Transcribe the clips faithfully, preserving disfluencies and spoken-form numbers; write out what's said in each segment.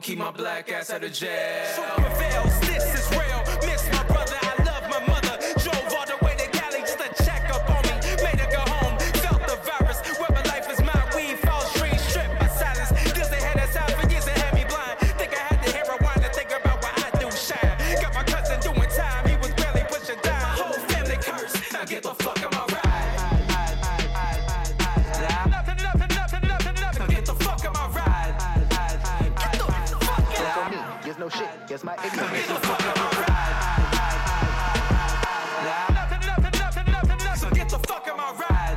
gon' keep my black ass out of jail. Super Veils, this is real. Miss my brother, I love my mother. Drove all the way to Cali just to check up on me. Made her go home, felt the virus. Whether life is my weed, false dreams, stripped by silence. Cause they had us out for years and had me blind. Think I had to hear a whine to think about what I do shine. Got my cousin doing time, he was barely pushing down. My whole family cursed, now get the fuck out my ride. Nothing, nothing, nothing, nothing, nothing. Get the fuck out my ride. Get the fuck out. For me, gives no shit, guess my ignorance. Get the fuck out my ride. Nothing, nothing, nothing, nothing, nothing. So get the fuck out my ride.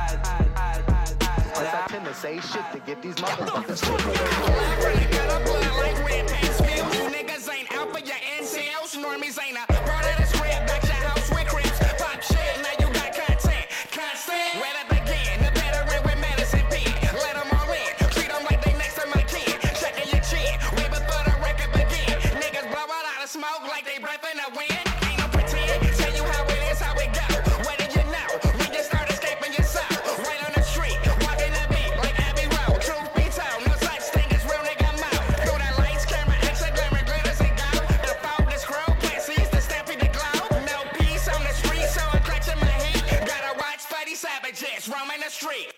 Plus I tend to say shit to get these motherfuckers. Really got a blood like red pants pills. You niggas ain't out for your incels. Normies ain't a part of the script. Back your house with crips. Pop shit, now you got content. Constant. Where to begin? The veteran with medicine pen. Let them all in. Treat them like they next to my kin. Checking your chin. Way before the record begin. Niggas blow out of smoke like they breath in the wind. Ain't no pretend. Tell you how it is, how it go. What did you know? When you start escaping yourself. Right on the street. Walking the beat like Abbey Road. Truth be told, no such thing as real nigga mouth. Through the lights, camera, extra glamour, glitters and gold. The phone, the scroll, can't seize the stampede, the globe. No peace on the street, so I'm clutching my heat. Gotta watch Fuddy Savages roaming the street.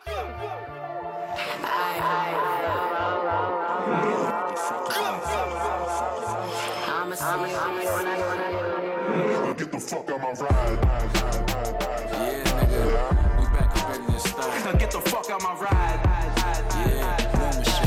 I'ma see you, I'ma see you. Get the fuck out my ride. Yeah, nigga, we back up in this stuff. Now get the fuck out my ride. Yeah, boom machine.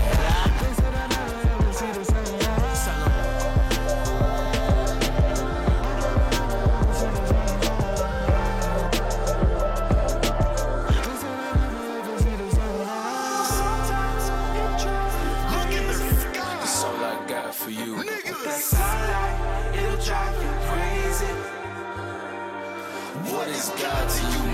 That's all I got for you. It'll drive you crazy. What is God to you?